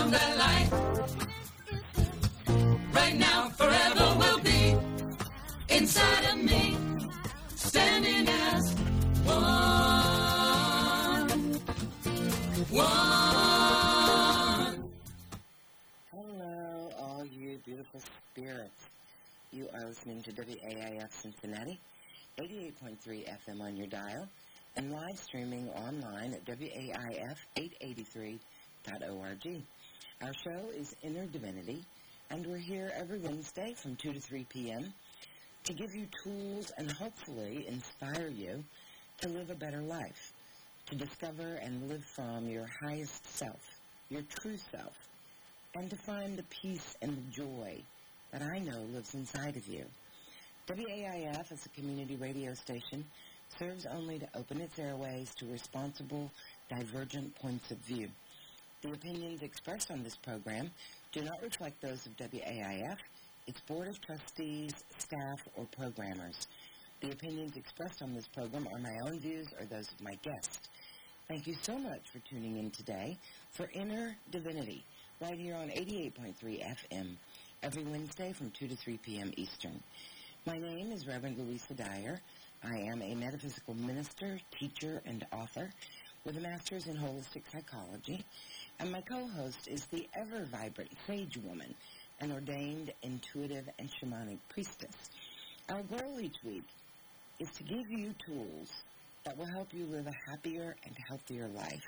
from their life. Right now, forever will be inside of me, standing as one. Hello, all you beautiful spirits. You are listening to WAIF Cincinnati, 88.3 FM on your dial, and live streaming online at WAIF883.org. Our show is Inner Divinity, and we're here every Wednesday from 2 to 3 p.m. to give you tools and hopefully inspire you to live a better life, to discover and live from your highest self, your true self, and to find the peace and the joy that I know lives inside of you. WAIF, as a community radio station, serves only to open its airways to responsible, divergent points of view. The opinions expressed on this program do not reflect those of WAIF, its Board of Trustees, staff, or programmers. The opinions expressed on this program are my own views or those of my guest. Thank you so much for tuning in today for Inner Divinity, right here on 88.3 FM, every Wednesday from 2 to 3 p.m. Eastern. My name is Reverend Louisa Dyer. I am a metaphysical minister, teacher, and author with a master's in holistic psychology, and my co-host is the ever-vibrant Sage Woman, an ordained, intuitive, and shamanic priestess. Our goal each week is to give you tools that will help you live a happier and healthier life.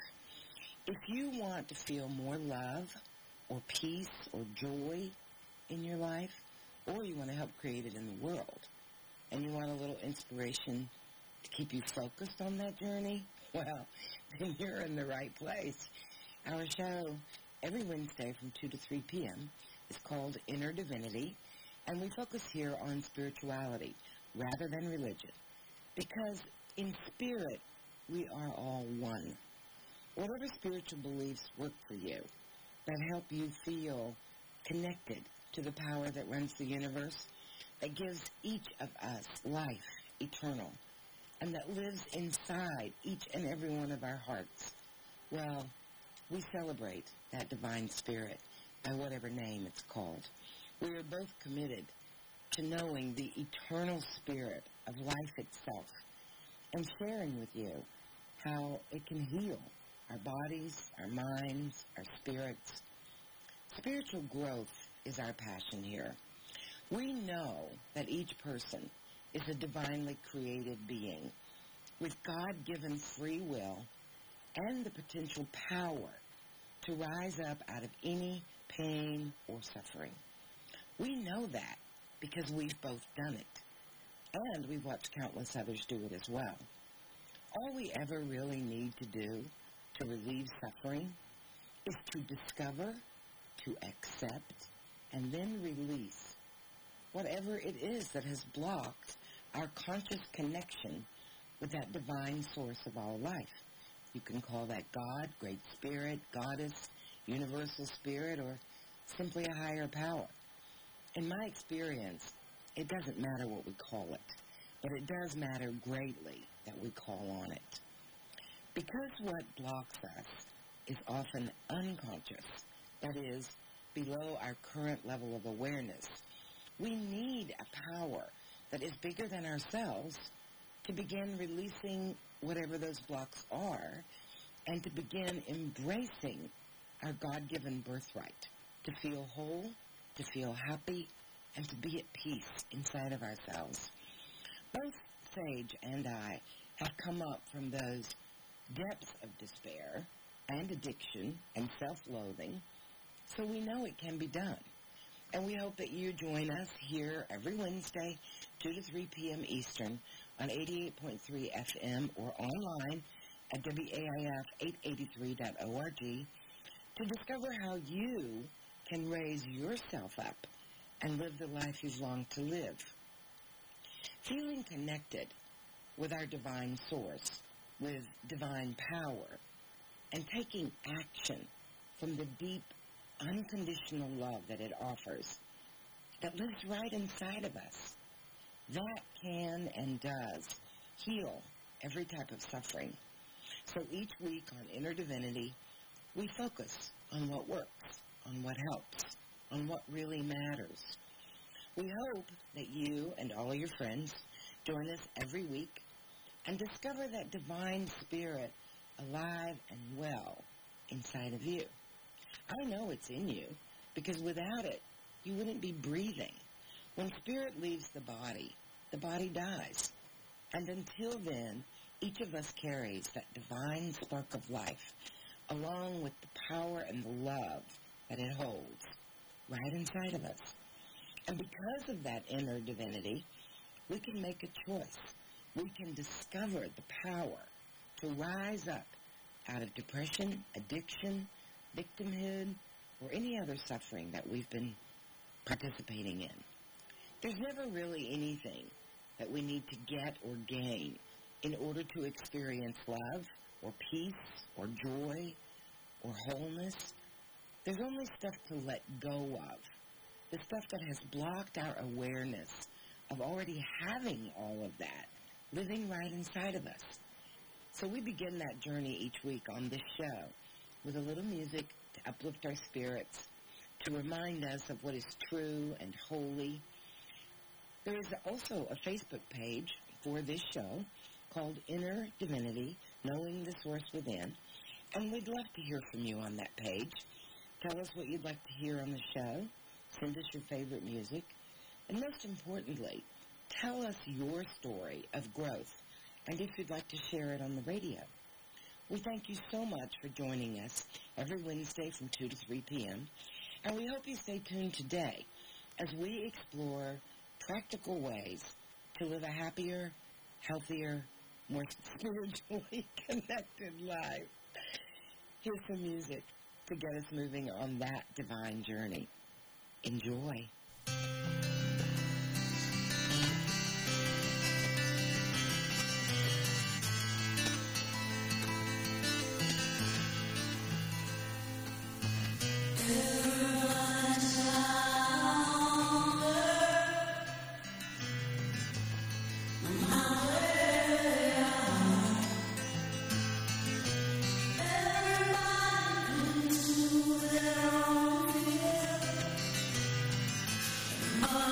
If you want to feel more love or peace or joy in your life, or you want to help create it in the world, and you want a little inspiration to keep you focused on that journey, well, then you're in the right place. Our show every Wednesday from 2 to 3 p.m. is called Inner Divinity, and we focus here on spirituality rather than religion, because in spirit we are all one. Whatever spiritual beliefs work for you, that help you feel connected to the power that runs the universe, that gives each of us life eternal, and that lives inside each and every one of our hearts, well, we celebrate that divine spirit by whatever name it's called. We are both committed to knowing the eternal spirit of life itself and sharing with you how it can heal our bodies, our minds, our spirits. Spiritual growth is our passion here. We know that each person is a divinely created being with God-given free will and the potential power to rise up out of any pain or suffering. We know that because we've both done it, and we've watched countless others do it as well. All we ever really need to do to relieve suffering is to discover, to accept, and then release whatever it is that has blocked our conscious connection with that divine source of all life. You can call that God, Great Spirit, Goddess, Universal Spirit, or simply a higher power. In my experience, it doesn't matter what we call it, but it does matter greatly that we call on it. Because what blocks us is often unconscious, that is, below our current level of awareness, we need a power that is bigger than ourselves to begin releasing whatever those blocks are and to begin embracing our God-given birthright, to feel whole, to feel happy, and to be at peace inside of ourselves. Both Sage and I have come up from those depths of despair and addiction and self-loathing, so we know it can be done. And we hope that you join us here every Wednesday, 2 to 3 p.m. Eastern, on 88.3 FM or online at WAIF883.org to discover how you can raise yourself up and live the life you've longed to live. Feeling connected with our divine source, with divine power, and taking action from the deep, unconditional love that it offers, that lives right inside of us, that can and does heal every type of suffering. So each week on Inner Divinity, we focus on what works on what helps, on what really matters. We hope that you and all your friends join us every week and discover that divine spirit alive and well inside of you. I know it's in you because without it, you wouldn't be breathing. When spirit leaves the body dies. And until then, each of us carries that divine spark of life along with the power and the love that it holds right inside of us. And because of that inner divinity, we can make a choice. We can discover the power to rise up out of depression, addiction, victimhood, or any other suffering that we've been participating in. There's never really anything that we need to get or gain in order to experience love or peace or joy or wholeness. There's only stuff to let go of, the stuff that has blocked our awareness of already having all of that living right inside of us. So we begin that journey each week on this show with a little music to uplift our spirits, to remind us of what is true and holy. There is also a Facebook page for this show called Inner Divinity, Knowing the Source Within, and we'd love to hear from you on that page. Tell us what you'd like to hear on the show. Send us your favorite music. And most importantly, tell us your story of growth and if you'd like to share it on the radio. We thank you so much for joining us every Wednesday from 2 to 3 p.m., and we hope you stay tuned today as we explore practical ways to live a happier, healthier, more spiritually connected life. Here's some music to get us moving on that divine journey. Enjoy. Oh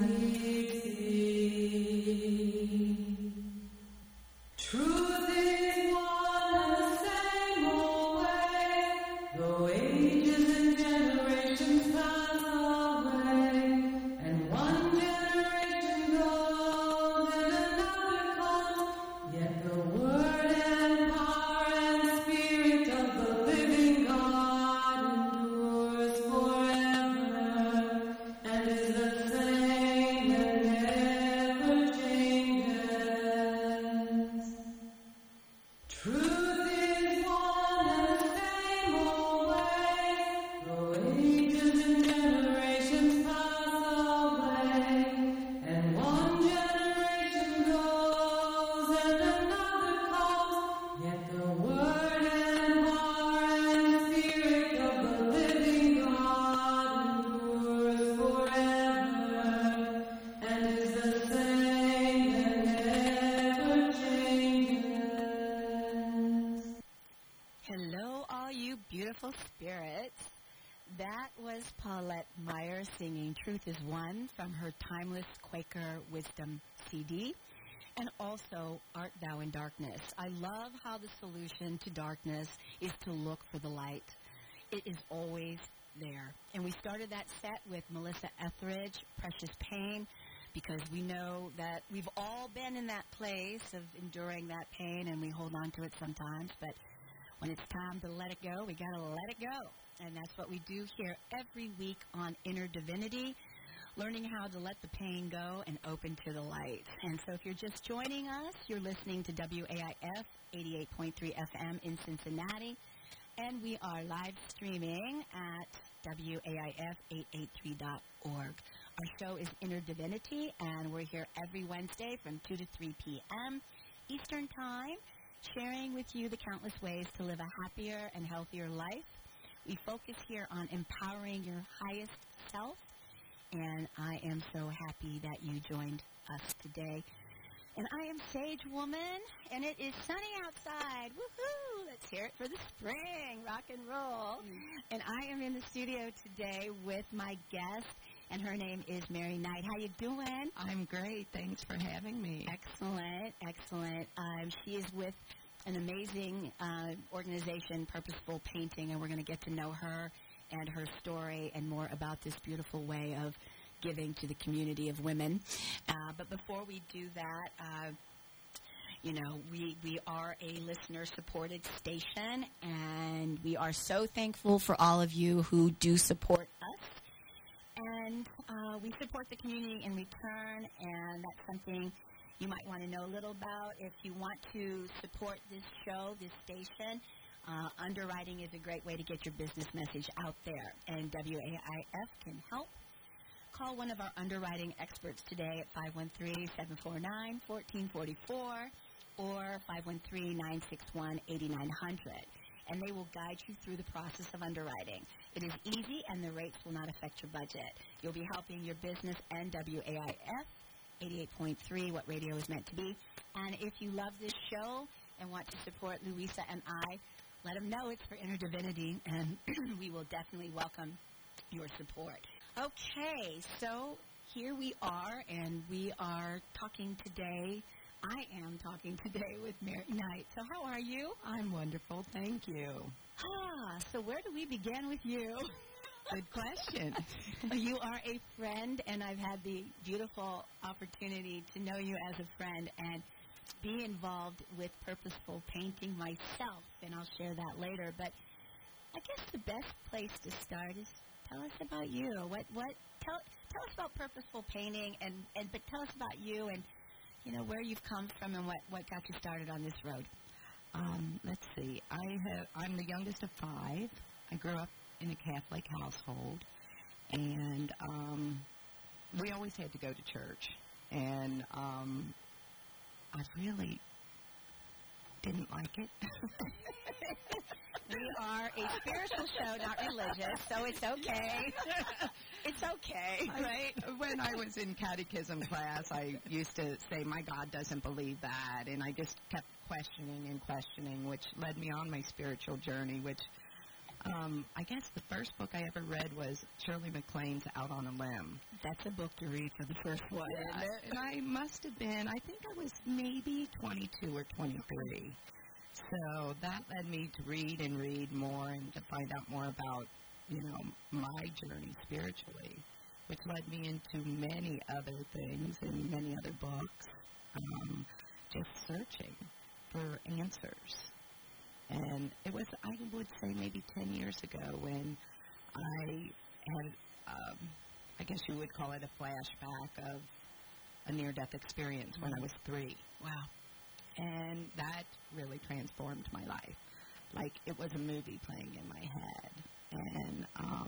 Truth is One from her Timeless Quaker Wisdom CD, and also Art Thou in Darkness. I love how the solution to darkness is to look for the light. It is always there. And we started that set with Melissa Etheridge, Precious Pain, because we know that we've all been in that place of enduring that pain, and we hold on to it sometimes, but when it's time to let it go, we got to let it go. And that's what we do here every week on Inner Divinity, learning how to let the pain go and open to the light. And so if you're just joining us, you're listening to WAIF 88.3 FM in Cincinnati, and we are live streaming at WAIF883.org. Our show is Inner Divinity, and we're here every Wednesday from 2 to 3 p.m. Eastern Time, sharing with you the countless ways to live a happier and healthier life. We focus here on empowering your highest self, and I am so happy that you joined us today. And I am Sage Woman, and it is sunny outside. Woohoo! Let's hear it for the spring, rock and roll. And I am in the studio today with my guest, and her name is Mary Knight. How you doing? I'm great. Thanks for having me. Excellent, excellent. She is with an amazing organization, Purposeful Painting, and we're going to get to know her and her story and more about this beautiful way of giving to the community of women. But before we do that, we are a listener-supported station, and we are so thankful for all of you who do support us. And we support the community in return, and that's something you might want to know a little about. If you want to support this show, this station, underwriting is a great way to get your business message out there, and WAIF can help. Call one of our underwriting experts today at 513-749-1444 or 513-961-8900, and they will guide you through the process of underwriting. It is easy, and the rates will not affect your budget. You'll be helping your business and WAIF 88.3, what radio is meant to be. And if you love this show and want to support Louisa and I, let them know it's for Inner Divinity, and we will definitely welcome your support. Okay, so here we are, and we are talking today. I am talking today with Mary Knight. So how are you? I'm wonderful, thank you. So where do we begin with you? Good question. You are a friend, and I've had the beautiful opportunity to know you as a friend and be involved with Purposeful Painting myself, and I'll share that later. But I guess the best place to start is tell us about you. Tell us about Purposeful Painting, but tell us about you and where you've come from and what got you started on this road. Let's see. I'm the youngest of 5. I grew up in a Catholic household, and we always had to go to church, and I really didn't like it. We are a spiritual show, not religious, so it's okay. It's okay, right? When I was in catechism class, I used to say, my God doesn't believe that, and I just kept questioning and questioning, which led me on my spiritual journey, which I guess the first book I ever read was Shirley MacLaine's Out on a Limb. That's a book to read for the first one, isn't it? And I must have been, I think I was maybe 22 or 23. So that led me to read and read more and to find out more about, my journey spiritually, which led me into many other things and many other books, just searching for answers. And it was, I would say, maybe 10 years ago when I had, I guess you would call it a flashback of a near-death experience when I was 3. Wow. And that really transformed my life. Like it was a movie playing in my head. And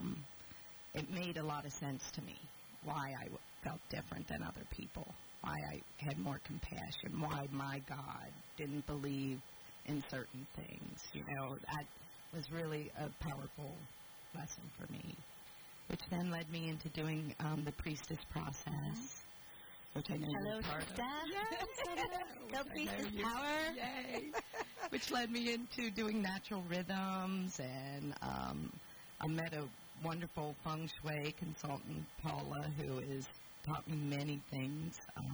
it made a lot of sense to me why I felt different than other people, why I had more compassion, why my God didn't believe in certain things. That was really a powerful lesson for me, which then led me into doing the priestess process, which I know Hello, you're part sister. of. Yes, Go priestess power. Yay. Which led me into doing natural rhythms, and I met a wonderful feng shui consultant, Paula, who has taught me many things.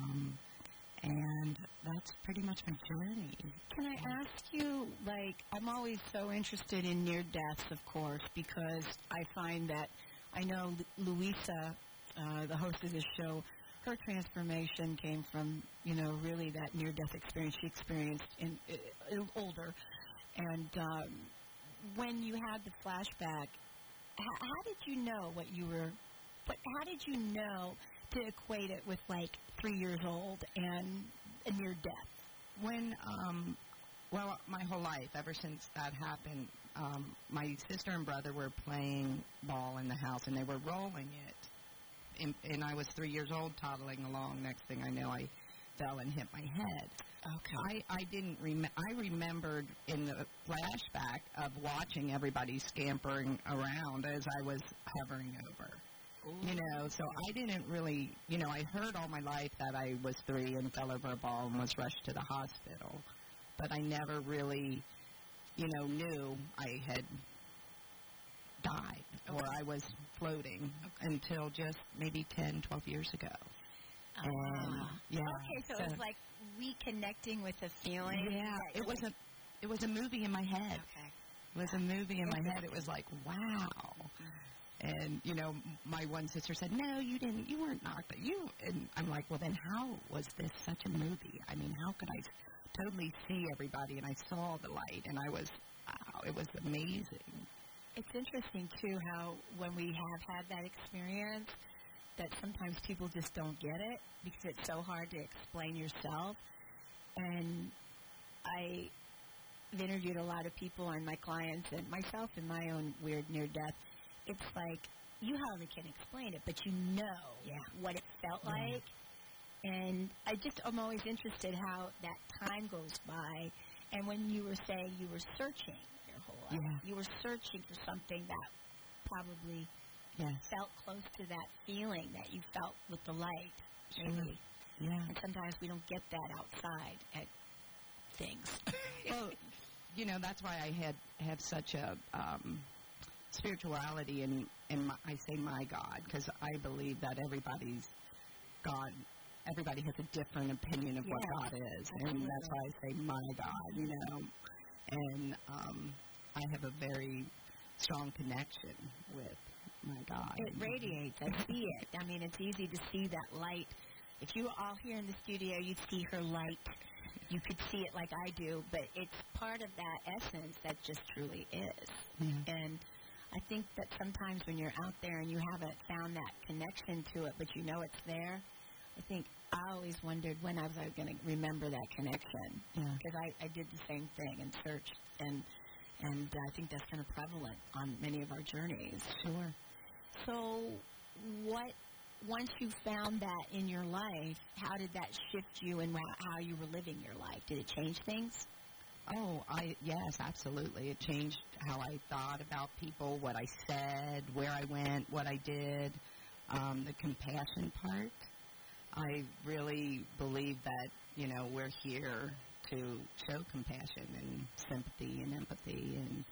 And that's pretty much my journey. Can I ask you, I'm always so interested in near deaths, of course, because I find that I know Louisa, the host of this show, her transformation came from, really that near-death experience she experienced in older. And when you had the flashback, how did you know how did you know to equate it with, 3 years old and a near-death? When, my whole life, ever since that happened, my sister and brother were playing ball in the house, and they were rolling it. And I was 3 years old, toddling along. Next thing I know, I fell and hit my head. Okay. I didn't I remembered in the flashback of watching everybody scampering around as I was hovering over. Ooh. So I didn't really, I heard all my life that I was 3 and fell over a ball and was rushed to the hospital. But I never really, knew I had died or I was floating until just maybe 10, 12 years ago. Yeah. Okay, so it was like reconnecting with a feeling. Yeah, it was a movie in my head. Okay. It was a movie in my head. It was like, wow. And, my one sister said, no, you didn't. You weren't knocked. And I'm like, well, then how was this such a movie? I mean, how could I totally see everybody? And I saw the light, and I was, wow, it was amazing. It's interesting, too, how when we have had that experience, that sometimes people just don't get it because it's so hard to explain yourself. And I've interviewed a lot of people and my clients and myself in my own weird near-death. It's like you hardly can explain it, but you know what it felt like. And I'm always interested how that time goes by. And when you were saying you were searching your whole life, you were searching for something that probably felt close to that feeling that you felt with the light. Maybe. Yeah. And sometimes we don't get that outside at things. Well, that's why I have such a spirituality in I say my God, because I believe that everybody's God. Everybody has a different opinion of what God is, and that's why I say my God, And I have a very strong connection with my God. It radiates. I see it. I mean, it's easy to see that light. If you were all here in the studio, you'd see her light. You could see it like I do, but it's part of that essence that just truly is. And I think that sometimes when you're out there and you haven't found that connection to it, but you know it's there, I think I always wondered when I was going to remember that connection. Because I did the same thing and searched, and I think that's kind of prevalent on many of our journeys. Sure. So once you found that in your life, how did that shift you in how you were living your life? Did it change things? Oh, yes, absolutely. It changed how I thought about people, what I said, where I went, what I did, the compassion part. I really believe that, we're here to show compassion and sympathy and empathy.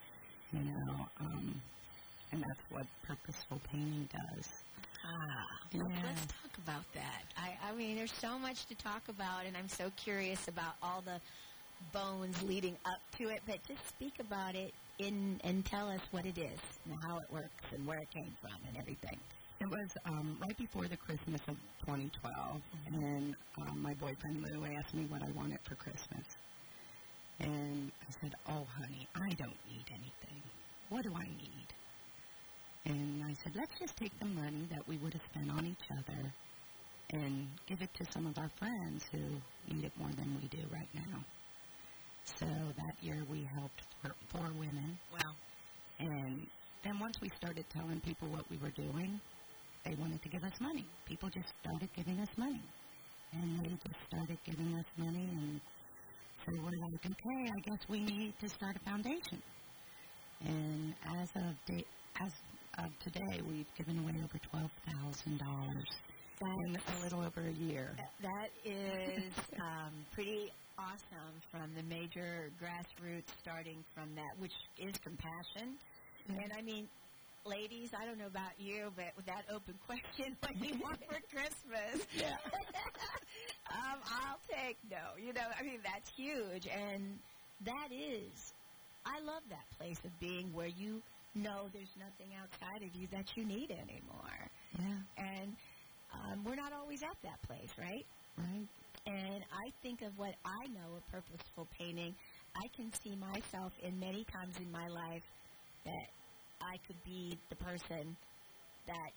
you know, and that's what purposeful painting does. Let's talk about that. I mean, there's so much to talk about, and I'm so curious about all the bones leading up to it, but just speak about it and tell us what it is and how it works and where it came from and everything. It was right before the Christmas of 2012, and my boyfriend Lou asked me what I wanted for Christmas. And I said, oh, honey, I don't need anything. What do I need? And I said, let's just take the money that we would have spent on each other and give it to some of our friends who need it more than we do right now. So that year we helped 4 women. Wow. And then once we started telling people what we were doing, they wanted to give us money. People just started giving us money. And they just started giving us money, and so we're like, okay, I guess we need to start a foundation. And as of today, we've given away over $12,000 in a little over a year. That is pretty awesome, from the major grassroots starting from that, which is compassion. Mm-hmm. And I mean, ladies, I don't know about you, but with that open question, what do you want for Christmas? Yeah. I'll take no. You know, I mean, that's huge. And that is, I love that place of being where you know there's nothing outside of you that you need anymore. Yeah. And we're not always at that place, right? Right. And I think of what I know of purposeful painting. I can see myself in many times in my life that I could be the person that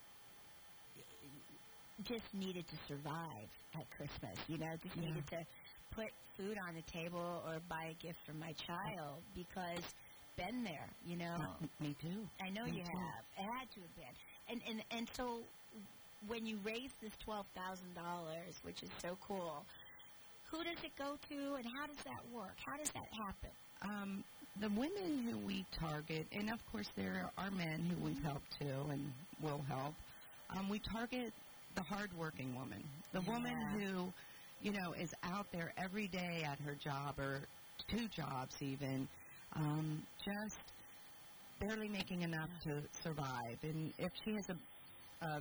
just needed to survive at Christmas, you know, just needed to put food on the table or buy a gift for my child, because been there, you know. Me too. I know you have. It had to have been. And so when you raise this $12,000, which is so cool, who does it go to, and how does that work? How does that happen? The women who we target, and of course there are men who we've helped too and will help, we target the hardworking woman, the woman who, you know, is out there every day at her job, or 2 jobs even, just barely making enough to survive. And if she has a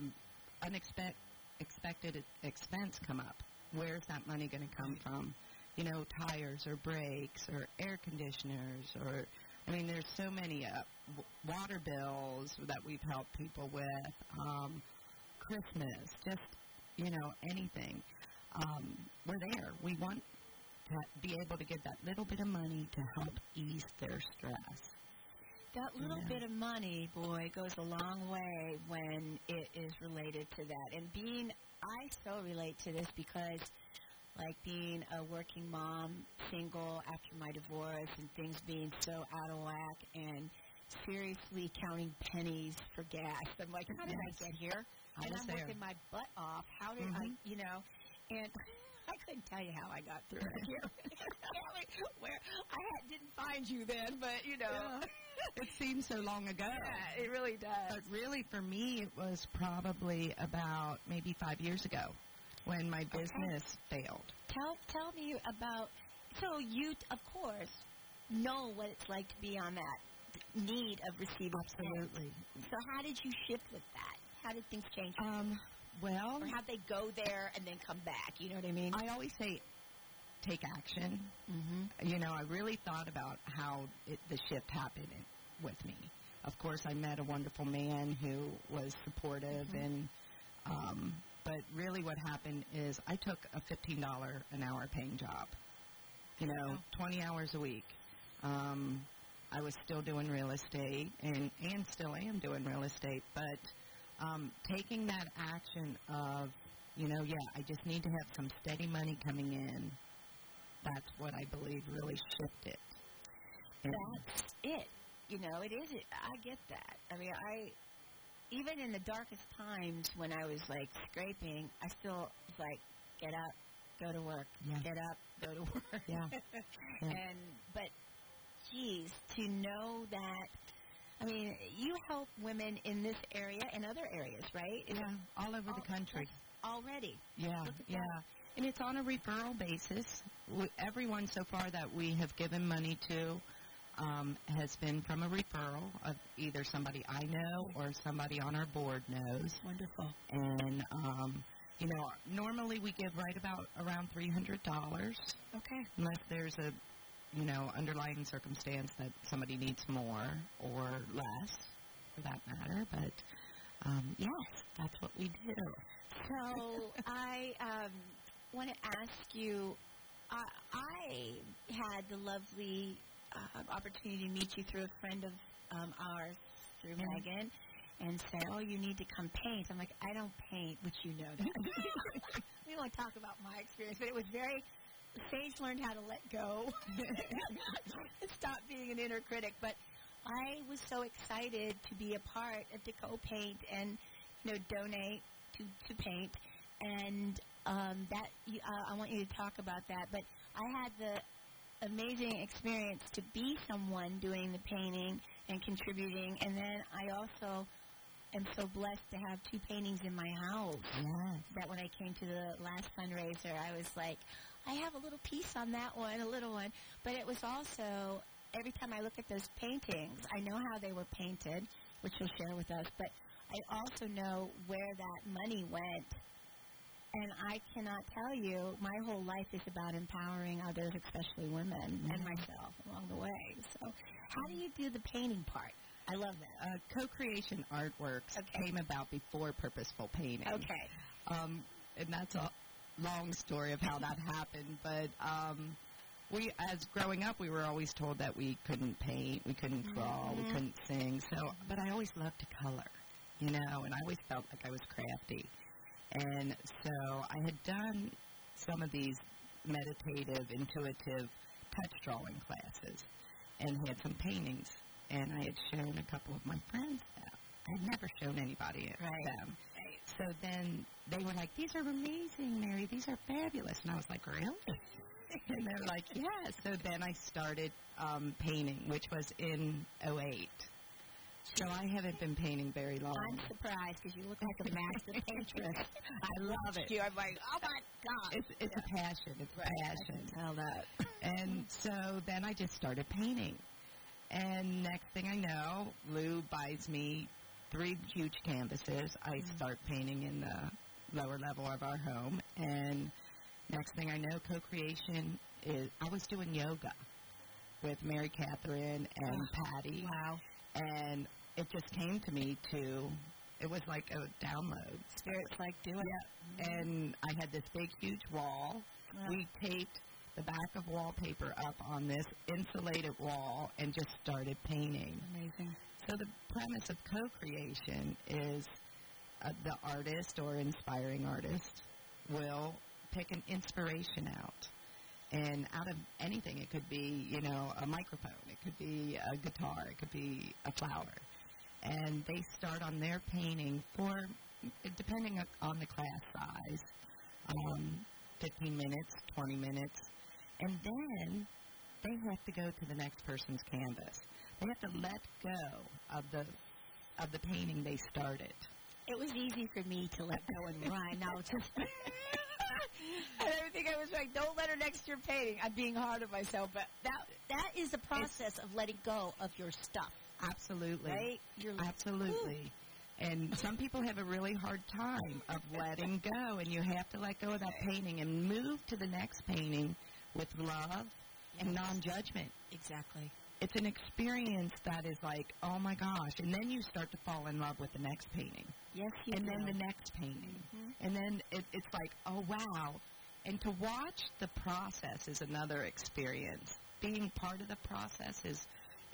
unexpected expense come up, where's that money going to come from? You know, tires or brakes or air conditioners, or, I mean, there's so many water bills that we've helped people with, Christmas, just, you know, anything. We're there. We want to be able to give that little bit of money to help ease their stress. That little bit of money, boy, goes a long way when it is related to that. And I so relate to this because, like, being a working mom, single after my divorce, and things being so out of whack, and seriously counting pennies for gas. I'm like, how did I get here? And I'm working my butt off. How did I, you know, and I couldn't tell you how I got through it here. Where didn't find you then, but, you know. Yeah. It seems so long ago. Yeah, it really does. But really, for me, it was probably about maybe 5 years ago when my business failed. Tell me about, so you, of course, know what it's like to be on that need of receiving. Absolutely. So how did you shift with that? How did things change? Well, or how'd they go there and then come back? You know what I mean? I always say take action. Mm-hmm. You know, I really thought about how the shift happened with me. Of course, I met a wonderful man who was supportive, and but really what happened is I took a $15 an hour paying job, you know, 20 hours a week. I was still doing real estate and still am doing real estate, but taking that action of, you know, I just need to have some steady money coming in, that's what I believe really shifted. That's it. You know, it is. I get that. I mean, even in the darkest times when I was, like, scraping, I still was like, get up, go to work. Yeah. Get up, go to work. Yeah. But, geez, to know that, I mean, you help women in this area and other areas, right? Yeah, all over the country. Already. Yeah, that. And it's on a referral basis. Everyone so far that we have given money to, has been from a referral of either somebody I know or somebody on our board knows. Wonderful. And, normally we give right about around $300. Okay. Unless there's a, underlying circumstance that somebody needs more or less, for that matter. But, yes, that's what we do. So I want to ask you, I had the lovely opportunity to meet you through a friend of ours, through Megan, and say, oh, you need to come paint. I'm like, I don't paint, which you know that. We won't talk about my experience, but it was very, Sage learned how to let go and stop being an inner critic. But I was so excited to be a part of the co-paint and, donate to paint. And I want you to talk about that. But I had the amazing experience to be someone doing the painting and contributing. And then I also am so blessed to have 2 paintings in my house. Yes. That when I came to the last fundraiser, I was like, I have a little piece on that one, a little one. But it was also, every time I look at those paintings, I know how they were painted, which you'll share with us, but I also know where that money went. And I cannot tell you, my whole life is about empowering others, especially women, and myself along the way. So how do you do the painting part? I love that. Co-creation artworks came about before purposeful painting. Okay. And that's a long story of how that happened. But as growing up, we were always told that we couldn't paint, we couldn't draw, we couldn't sing. So, but I always loved to color, and I always felt like I was crafty. And so I had done some of these meditative, intuitive touch drawing classes and had some paintings. And I had shown a couple of my friends them. I had never shown anybody them. So then they were like, these are amazing, Mary. These are fabulous. And I was like, really? And they're like, yeah. So then I started painting, which was in '08. So I haven't been painting very long. I'm surprised because you look like a master paintress. I love it. I'm like, oh, my God. It's a passion. It's a passion. I can tell that. And so then I just started painting. And next thing I know, Lou buys me 3 huge canvases. I start painting in the lower level of our home. And next thing I know, co-creation is, I was doing yoga with Mary Catherine and Patty. Wow. And it just came to me it was like a download. Spirit's like, do it. Yeah. And I had this big, huge wall. Wow. We taped the back of wallpaper up on this insulated wall and just started painting. Amazing. So the premise of co-creation is the artist or inspiring artist will pick an inspiration out. And out of anything, it could be, a microphone, it could be a guitar, it could be a flower. And they start on their painting for, depending on the class size, 15 minutes, 20 minutes. And then they have to go to the next person's canvas. They have to let go of the painting they started. It was easy for me to let go and run. Now it's just... And everything I was like, don't let her next to your painting. I'm being hard on myself, but that is the process of letting go of your stuff. Absolutely. Right? Absolutely. And some people have a really hard time of letting go, and you have to let go of that painting and move to the next painting with love and non-judgment. Exactly. It's an experience that is like, oh, my gosh. And then you start to fall in love with the next painting. Yes, you And do. then the next painting. And then it's like, oh, wow. And to watch the process is another experience. Being part of the process is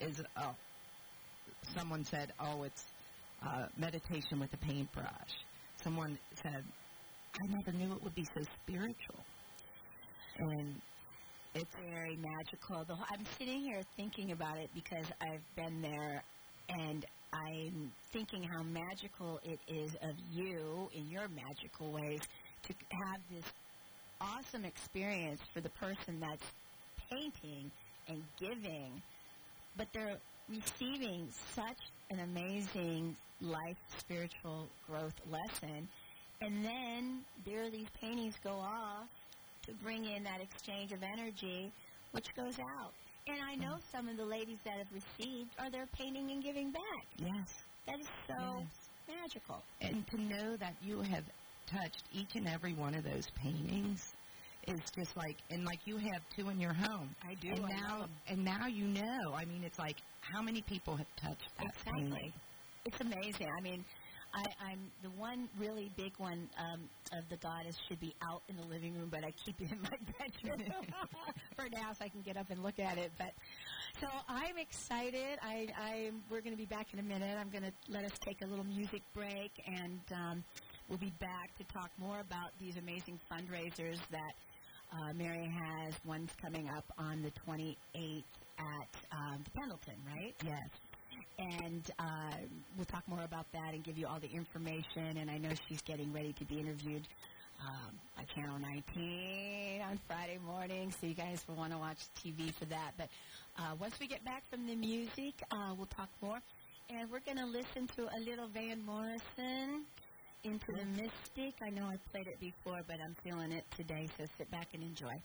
someone said, oh, it's meditation with a paintbrush. Someone said, I never knew it would be so spiritual. And it's very magical. I'm sitting here thinking about it because I've been there, and I'm thinking how magical it is of you in your magical ways to have this awesome experience for the person that's painting and giving, but they're receiving such an amazing life spiritual growth lesson, and then there these paintings go off to bring in that exchange of energy, which goes out. And I know some of the ladies that have received are there painting and giving back. Yes. That is so Yes. magical. And to know that you have touched each and every one of those paintings is just like, and like you have two in your home. I do. And I now, love 'em. and now you know. I mean, it's like how many people have touched that Exactly. painting? It's amazing. I mean, I'm the one really big one of the goddess should be out in the living room, but I keep it in my bedroom for now so I can get up and look at it. But so I'm excited. We're going to be back in a minute. I'm going to let us take a little music break, and we'll be back to talk more about these amazing fundraisers that Mary has. One's coming up on the 28th at the Pendleton, right? Yes. And we'll talk more about that and give you all the information. And I know she's getting ready to be interviewed by Channel 19 on Friday morning, so you guys will want to watch TV for that. But once we get back from the music, we'll talk more. And we're going to listen to a little Van Morrison, Into the Mystic. I know I played it before, but I'm feeling it today, so sit back and enjoy.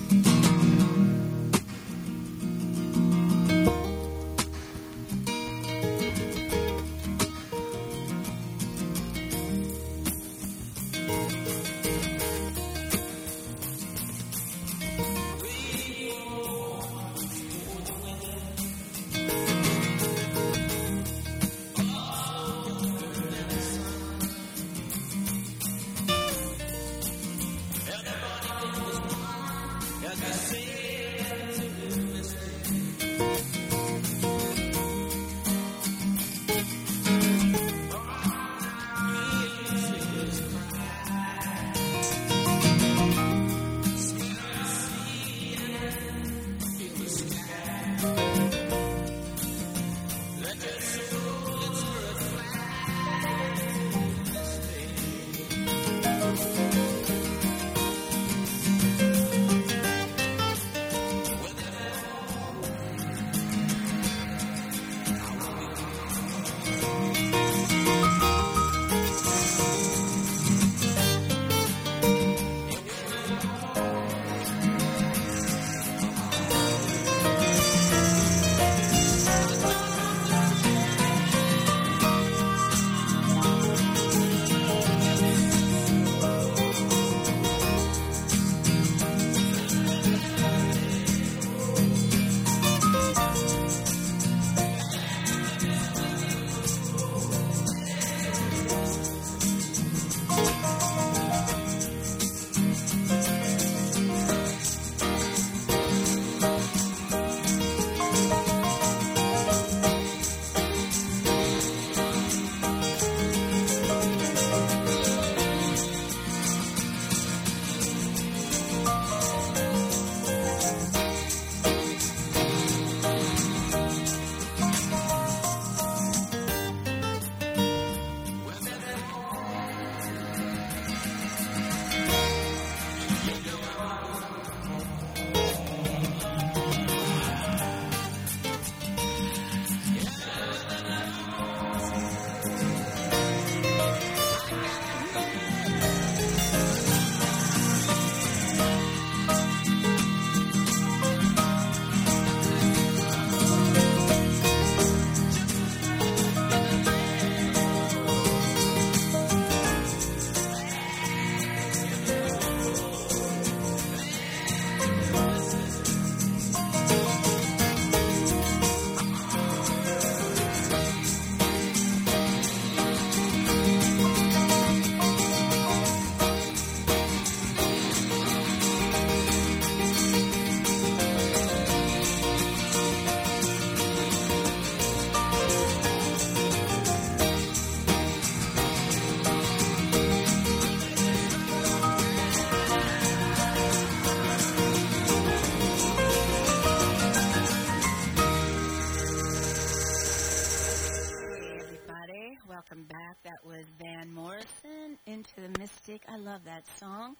Welcome back. That was Van Morrison, Into the Mystic. I love that song.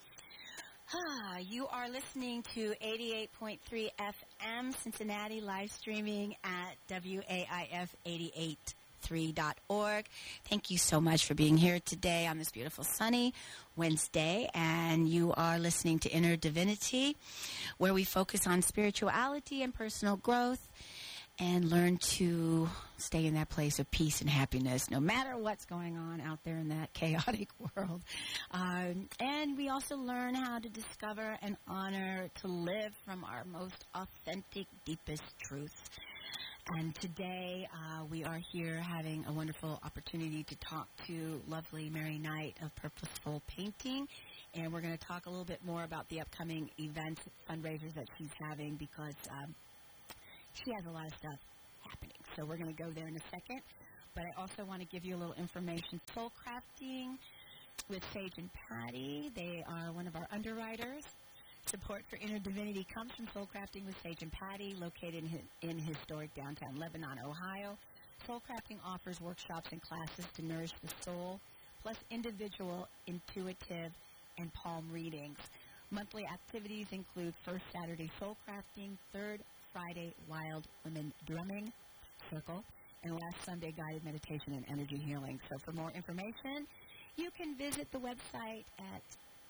You are listening to 88.3 FM Cincinnati, live streaming at WAIF 88.3 2-3.org. Thank you so much for being here today on this beautiful sunny Wednesday. And you are listening to Inner Divinity, where we focus on spirituality and personal growth and learn to stay in that place of peace and happiness no matter what's going on out there in that chaotic world. And we also learn how to discover and honor, to live from our most authentic, deepest truths. And today we are here having a wonderful opportunity to talk to lovely Mary Knight of Purposeful Painting. And we're going to talk a little bit more about the upcoming events, fundraisers that she's having, because she has a lot of stuff happening. So we're going to go there in a second. But I also want to give you a little information. Soul Crafting with Sage and Patty. They are one of our underwriters. Support for Inner Divinity comes from Soul Crafting with Sage and Patty, located in historic downtown Lebanon, Ohio. Soul Crafting offers workshops and classes to nourish the soul, plus individual, intuitive, and palm readings. Monthly activities include First Saturday Soul Crafting, Third Friday Wild Women Drumming Circle, and last Sunday Guided Meditation and Energy Healing. So for more information, you can visit the website at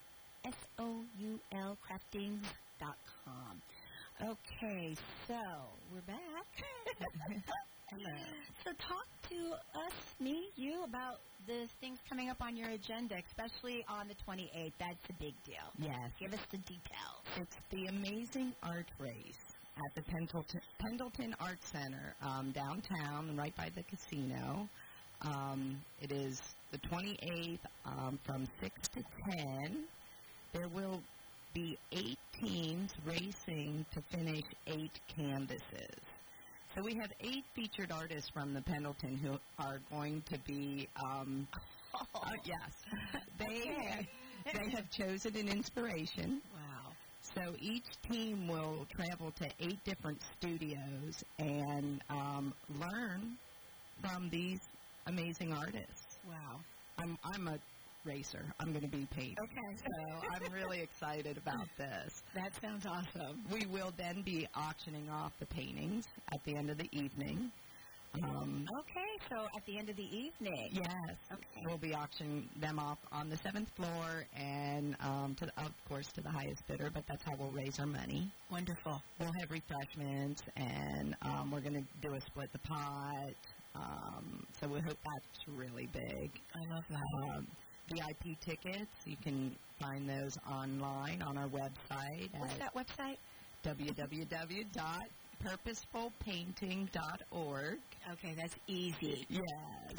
soulcraftings.com. Okay, so we're back. Hello. So talk to us, you, about the things coming up on your agenda, especially on the 28th. That's a big deal. Yes. Give us the details. It's the Amazing Art Race at the Pendleton Art Center downtown, right by the casino. It is the 28th from 6 to 10. There will be 8 teams racing to finish 8 canvases. So we have 8 featured artists from the Pendleton who are going to be, yes, they have chosen an inspiration. Wow. So each team will travel to 8 different studios and learn from these amazing artists. Wow. I'm a racer. I'm going to be painting. Okay. So I'm really excited about this. That sounds awesome. We will then be auctioning off the paintings at the end of the evening. Okay, so at the end of the evening. Yes. Okay. We'll be auctioning them off on the 7th floor and, of course, to the highest bidder, but that's how we'll raise our money. Wonderful. We'll have refreshments, and we're going to do a split the pot. So we hope that's really big. I love that. VIP tickets, you can find those online on our website. What's that website? www.purposefulpainting.org. Okay, that's easy. Yes.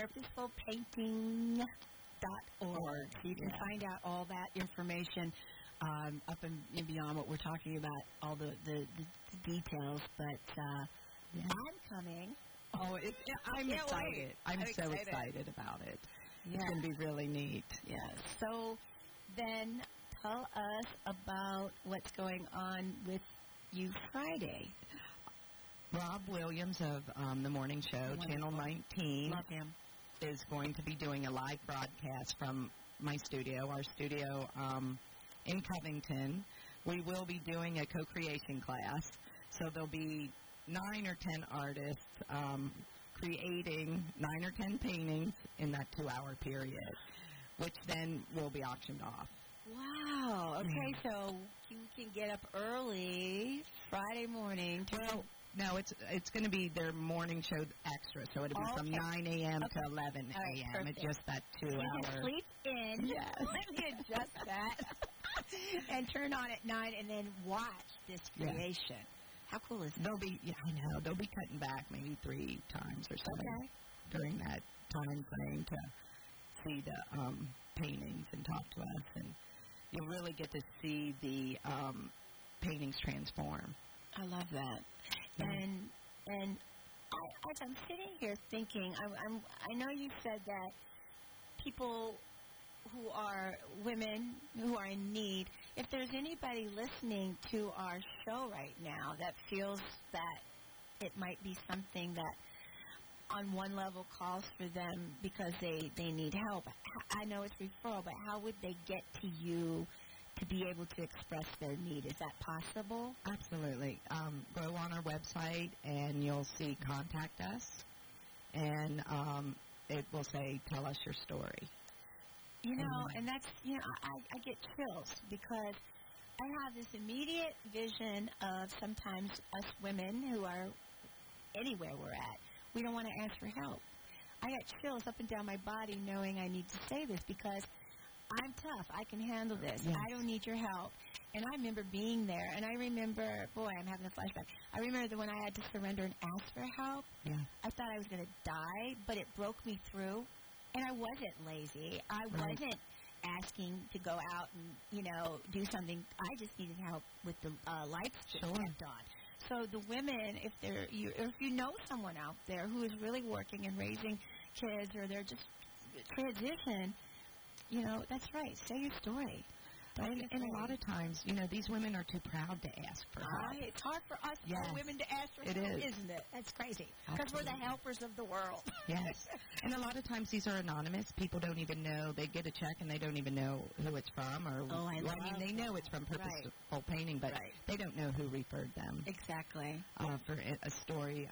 Purposefulpainting.org. You can find out all that information up and beyond what we're talking about, all the details. But I'm coming. Oh, I'm excited. Wait. I'm so excited about it. Yeah. It's going to be really neat. Yes. So then tell us about what's going on with you Friday. Rob Williams of the morning show, Wonderful. Channel 19, Love him. is going to be doing a live broadcast from my studio, our studio in Covington. We will be doing a co-creation class, so there'll be 9 or 10 artists creating 9 or 10 paintings in that 2-hour period, which then will be auctioned off. Wow. Okay, so you can get up early Friday morning. Well, no, it's going to be their morning show extra, so it'll be from 9 a.m. to 11 a.m. It's just that 2 You can hour. sleep in. Yes. Let me adjust that. And turn on at 9 and then watch this creation. How cool is that? They'll be, I know, they'll be cutting back maybe 3 times or something during that time frame to see the paintings and talk to us, and you'll really get to see the paintings transform. I love that. And as I'm sitting here thinking, I know you said that people who are women who are in need, if there's anybody listening to our show right now that feels that it might be something that on one level calls for them because they need help, I know it's referral, but how would they get to you to be able to express their need? Is that possible? Absolutely. Go on our website and you'll see Contact Us, and it will say, tell us your story. You know, and that's, you know, I get chills because I have this immediate vision of sometimes us women who are anywhere we're at, we don't want to ask for help. I got chills up and down my body knowing I need to say this because I'm tough. I can handle this. Yes. I don't need your help. And I remember being there, and I remember, boy, I'm having a flashback. I remember when I had to surrender and ask for help. Yeah. I thought I was going to die, but it broke me through. And I wasn't lazy. I wasn't asking to go out and, you know, do something. I just needed help with the lights just kept on. So the women, if you know someone out there who is really working and raising kids, or they're just transition, you know, that's right. Say your story. And a lot of times, you know, these women are too proud to ask for help. It's hard for us women to ask for help, isn't it? That's crazy. Because we're the helpers of the world. Yes. And a lot of times these are anonymous. People don't even know. They get a check and they don't even know who it's from. Or they know it's from Purposeful Painting, but they don't know who referred them. Exactly. For a story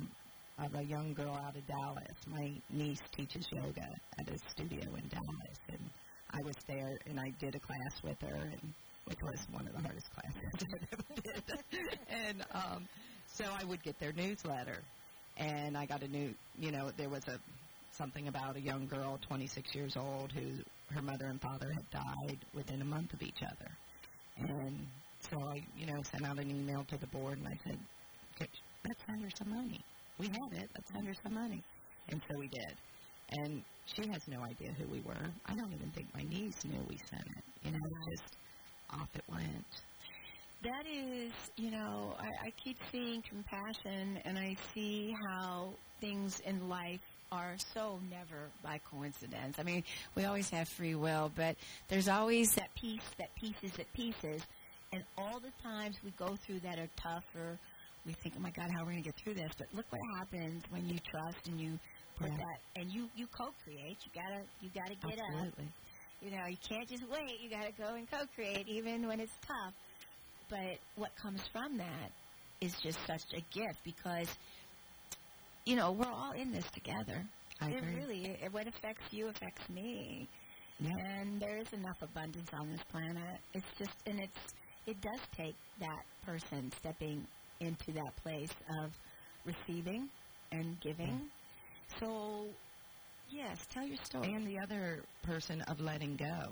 of a young girl out of Dallas. My niece teaches yoga at a studio in Dallas, and I was there, and I did a class with her, and which was one of the hardest classes I ever did. And so I would get their newsletter, and I got there was something about a young girl, 26 years old, who her mother and father had died within a month of each other. And so I, sent out an email to the board, and I said, okay, let's send her some money. We have it. Let's send her some money. And so we did. And she has no idea who we were. I don't even think my niece knew we sent it. Just off it went. That is, I keep seeing compassion, and I see how things in life are so never by coincidence. I mean, we always have free will, but there's always that pieces, and all the times we go through that are tough, or we think, oh my God, how are we going to get through this? But look what happens when you trust and you put that, and you co-create. You gotta get Absolutely. up. You can't just wait. You gotta go and co-create, even when it's tough. But what comes from that is just such a gift because, we're all in this together. I agree. Really, what affects you affects me. Yeah. And there is enough abundance on this planet. It's just, it does take that person stepping into that place of receiving and giving. Yeah. So, yes, tell your story. And the other person of letting go.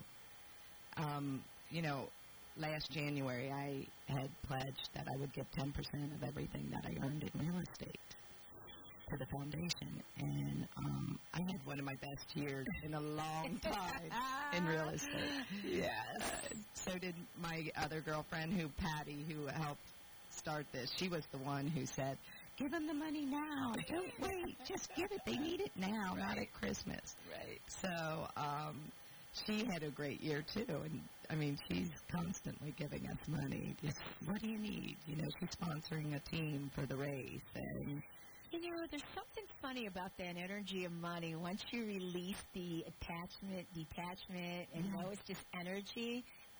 Last January I had pledged that I would give 10% of everything that I earned in real estate to the foundation. And I had one of my best years in a long time in real estate. Yes. So did my other girlfriend, Patty, who helped start this. She was the one who said, give them the money now. Don't wait. Just give it. They need it now, not at Christmas. Right. So she had a great year, too. And, she's constantly giving us money. Just, what do you need? She's sponsoring a team for the race. And there's something funny about that energy of money. Once you release the attachment, detachment, and know it's just energy,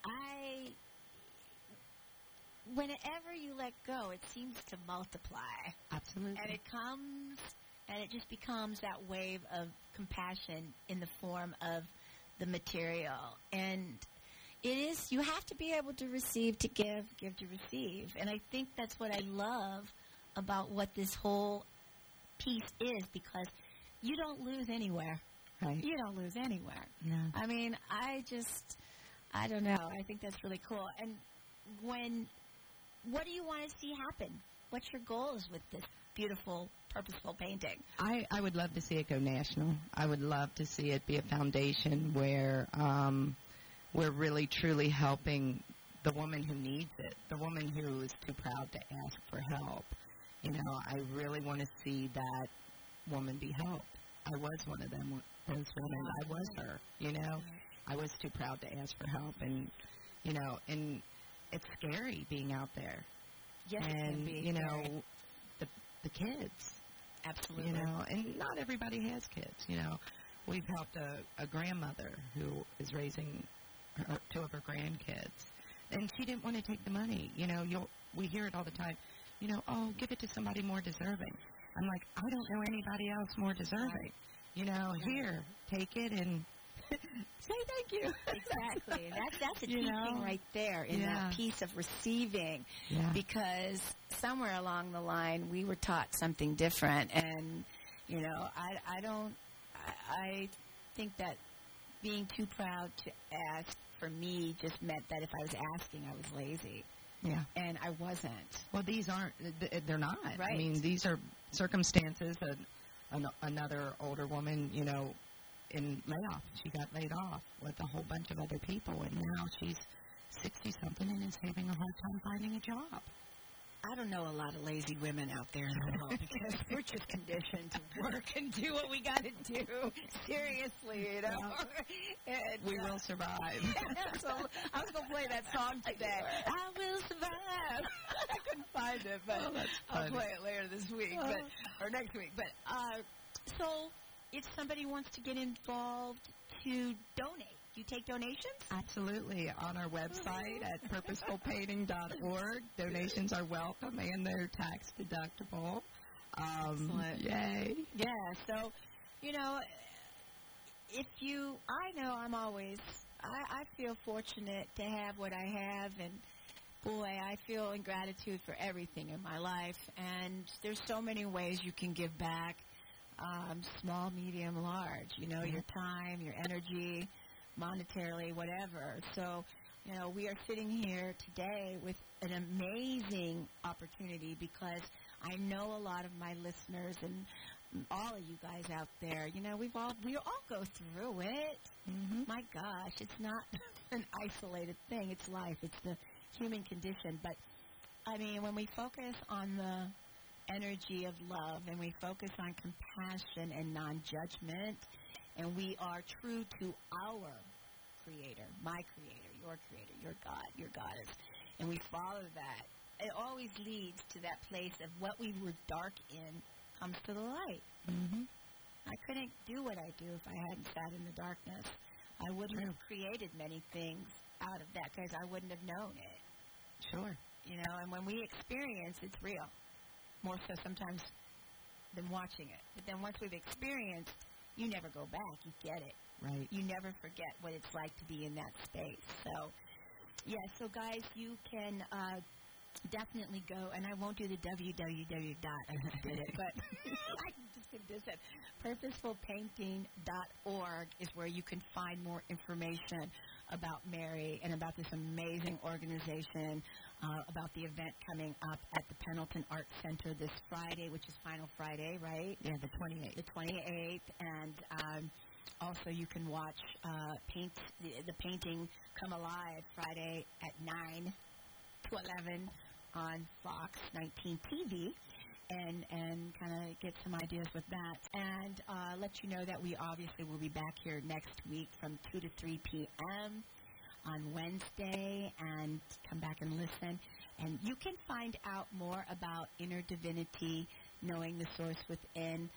whenever you let go, it seems to multiply. Absolutely. And it comes, and it just becomes that wave of compassion in the form of the material. And it is, you have to be able to receive to give to receive. And I think that's what I love about what this whole piece is, because you don't lose anywhere. Right. You don't lose anywhere. No. I don't know. I think that's really cool. And what do you want to see happen? What's your goals with this beautiful, purposeful painting? I would love to see it go national. I would love to see it be a foundation where we're really, truly helping the woman who needs it, the woman who is too proud to ask for help. I really want to see that woman be helped. I was one of them, those women. I was her, I was too proud to ask for help. And, and it's scary being out there. Yes, and, it can be. The kids. Absolutely. And not everybody has kids, We've helped a grandmother who is raising two of her grandkids. And she didn't want to take the money. We hear it all the time. Oh, give it to somebody more deserving. I'm like, I don't know anybody else more deserving. Here, take it and say thank you. Exactly. That's a You teaching know? right there in Yeah. that piece of receiving. Yeah. Because somewhere along the line we were taught something different, and I think that being too proud to ask for me just meant that if I was asking, I was lazy, Yeah. and I wasn't. Well, these aren't, they're not. Right. I mean, these are circumstances. Another older woman, in layoff. She got laid off with a whole bunch of other people, and now she's 60-something and is having a hard time finding a job. I don't know a lot of lazy women out there in the world because we're just conditioned to work and do what we got to do. Seriously, And, We will survive. so I was going to play that song today. I will survive. I couldn't find it, but I'll funny. play it later this week, or next week. But so if somebody wants to get involved to donate, you take donations? Absolutely. On our website at purposefulpainting.org, donations are welcome and they're tax deductible. Excellent. Yay. Yeah, so, I feel fortunate to have what I have, and boy, I feel in gratitude for everything in my life, and there's so many ways you can give back, small, medium, large, your time, your energy, monetarily, whatever. So, we are sitting here today with an amazing opportunity because I know a lot of my listeners and all of you guys out there, we all go through it. Mm-hmm. My gosh, it's not an isolated thing. It's life. It's the human condition. But, I mean, when we focus on the energy of love and we focus on compassion and non-judgment, and we are true to our Creator, my Creator, your God, your Goddess, and we follow that, it always leads to that place of what we were dark in comes to the light. Mm-hmm. I couldn't do what I do if I hadn't sat in the darkness. I wouldn't have created many things out of that because I wouldn't have known it. Sure. And when we experience, it's real, more so sometimes than watching it. But then once we've experienced, you never go back. You get it. Right. You never forget what it's like to be in that space. So, yeah, so guys, you can definitely go, and I won't do the www dot, I just did it, but I just did this at purposefulpainting.org is where you can find more information about Mary and about this amazing organization, about the event coming up at the Pendleton Arts Center this Friday, which is Final Friday, right? Yeah, the 28th. The 28th, and also you can watch the painting come alive Friday at 9 to 11 on Fox 19 TV, and kind of get some ideas with that. And let you know that we obviously will be back here next week from 2 to 3 p.m. on Wednesday, and come back and listen. And you can find out more about inner divinity, knowing the source within,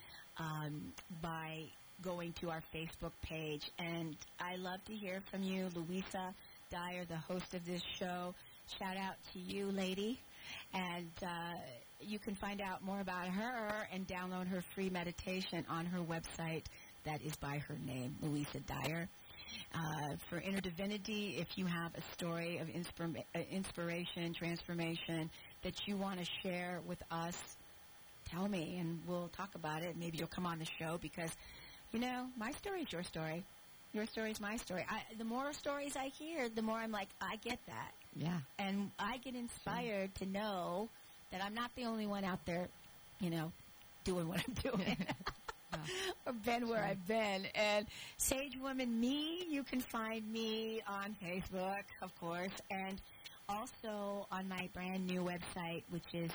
by going to our Facebook page. And I love to hear from you, Louisa Dyer, the host of this show. Shout out to you, lady. And you can find out more about her and download her free meditation on her website that is by her name, Louisa Dyer. For Inner Divinity, if you have a story of inspiration, transformation that you want to share with us, tell me, and we'll talk about it. Maybe you'll come on the show because, my story is your story. Your story is my story. The more stories I hear, the more I'm like, I get that. Yeah. And I get inspired to know that I'm not the only one out there, doing what I'm doing. Or been where I've been. And Sage Woman Me, you can find me on Facebook, of course, and also on my brand new website, which is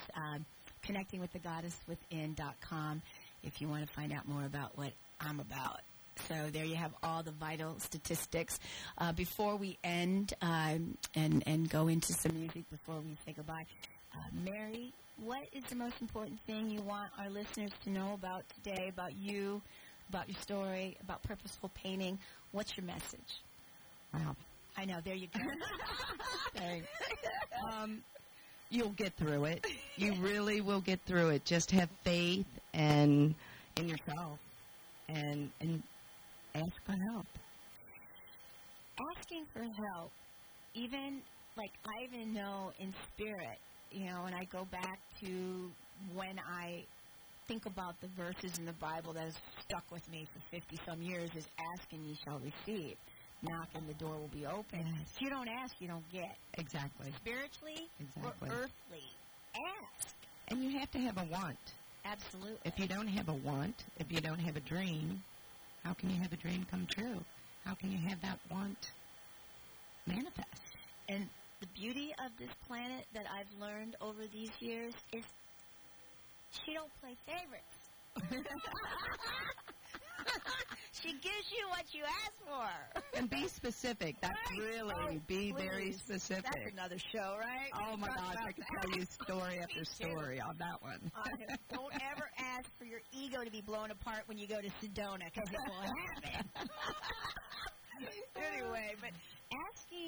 connectingwiththegoddesswithin.com, if you want to find out more about what I'm about. So there you have all the vital statistics. Before we end and go into some music before we say goodbye, Mary, what is the most important thing you want our listeners to know about today, about you, about your story, about purposeful painting? What's your message? Wow. I know. There you go. Thanks. You'll get through it. You really will get through it. Just have faith and in yourself and ask for help. Asking for help, even, like, I even know in spirit, you know, when I go back to when I think about the verses in the Bible that has stuck with me for 50-some years is ask and ye shall receive. Knock and the door will be open. Yes. If you don't ask, you don't get. Exactly. Spiritually Exactly. or earthly, ask. And you have to have a want. Absolutely. If you don't have a want, if you don't have a dream, how can you have a dream come true? How can you have that want manifest? And the beauty of this planet that I've learned over these years is she don't play favorites. She gives you what you ask for. And be specific. That's Right. be Oh, very please. specific. That's another show, right? Oh, my Talk gosh, about I could that. tell you story after story on that one. Don't ever ask for your ego to be blown apart when you go to Sedona, because it will happen. Anyway, but asking,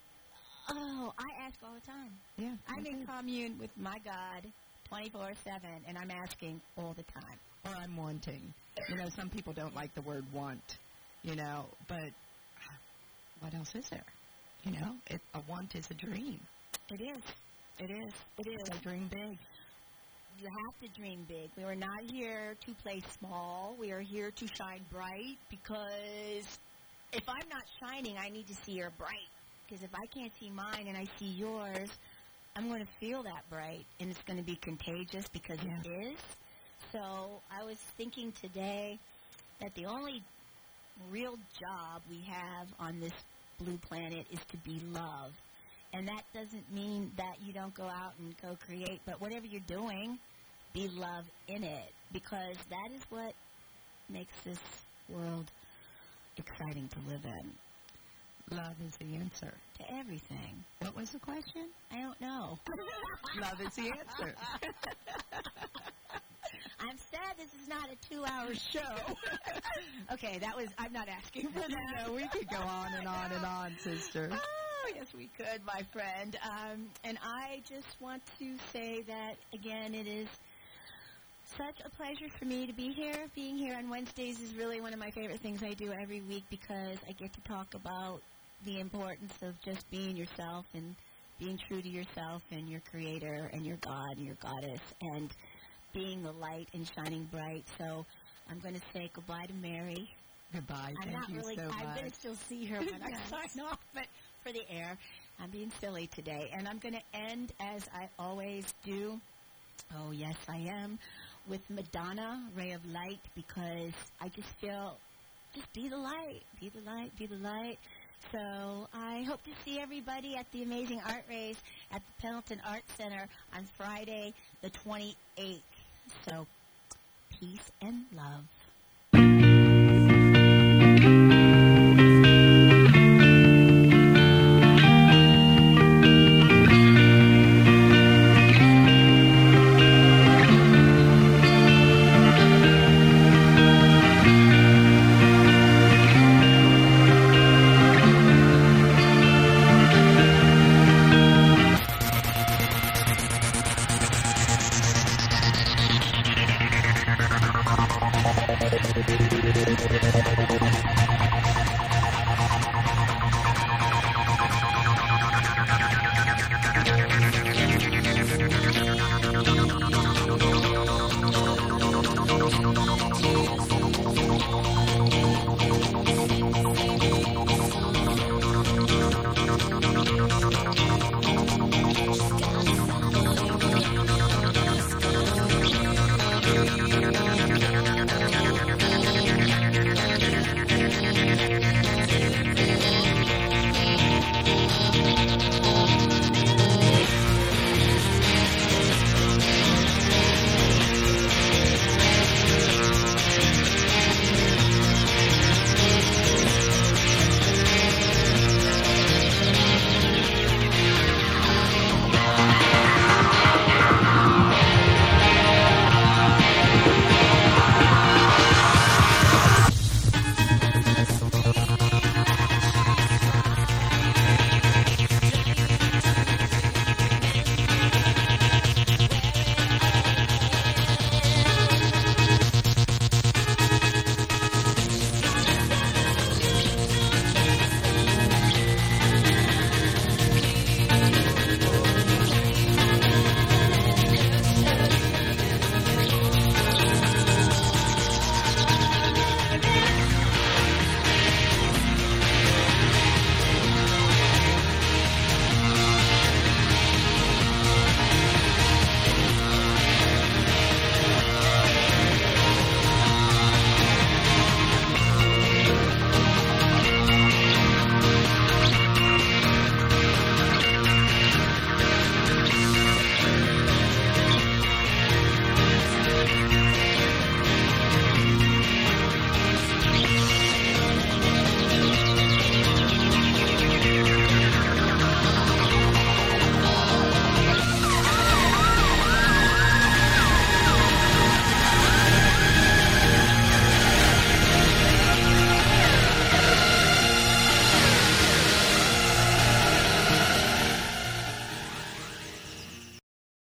I ask all the time. Yeah. I'm me in too. commune with my God 24/7, and I'm asking all the time. Or I'm wanting. You know, some people don't like the word want, you know, but what else is there? You know, a want is a dream. It is. It is. It is. So dream big. You have to dream big. We are not here to play small. We are here to shine bright, because if I'm not shining, I need to see your bright. Because if I can't see mine and I see yours, I'm going to feel that bright, and it's going to be contagious because it is. So I was thinking today that the only real job we have on this blue planet is to be love. And that doesn't mean that you don't go out and go create, but whatever you're doing, be love in it, because that is what makes this world exciting to live in. Love is the answer. To everything. What was the question? I don't know. Love is the answer. I'm sad this is not a 2-hour show. Okay, I'm not asking for that. No, we could go on and on and on, sister. Oh, yes, we could, my friend. And I just want to say that, again, it is such a pleasure for me to be here. Being here on Wednesdays is really one of my favorite things I do every week, because I get to talk about the importance of just being yourself and being true to yourself and your Creator and your God and your Goddess, and being the light and shining bright. So I'm going to say goodbye to Mary. Goodbye. I'm not Thank you really, so I'm much. going to still see her when I sign off, but for the air, I'm being silly today. And I'm going to end as I always do. Oh, yes, I am. With Madonna, Ray of Light, because I just feel, just be the light, be the light, be the light. So I hope to see everybody at the Amazing Art Race at the Pendleton Art Center on Friday the 28th. So peace and love. Thank you.